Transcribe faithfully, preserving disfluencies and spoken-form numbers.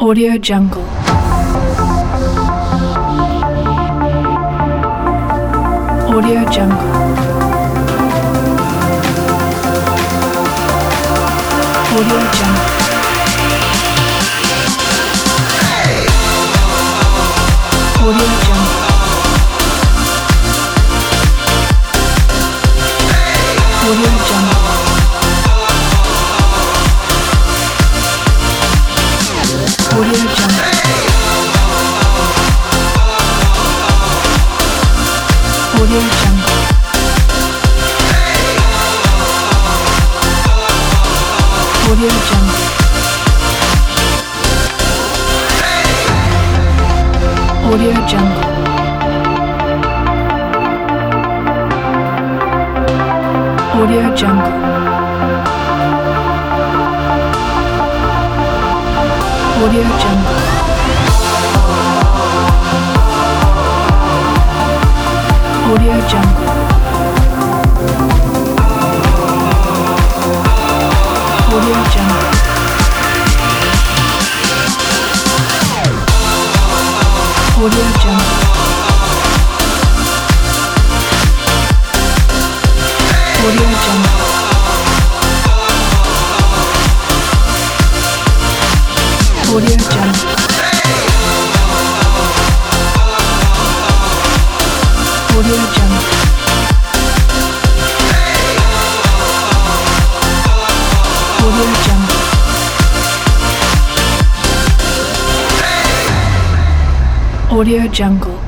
Audio Jungle. Audio Jungle. Audio Jungle. Audio Jungle. Audio Jungle. Audio Jungle. Audio Jungle. Audio Jungle. Audio Jungle. Audio Jungle. Audio Jungle. Audio Jungle. Audio Jungle. Audio Jungle. Audio Jungle. Audio Jungle. Audio Jungle. Audio Jungle. Audio Jungle.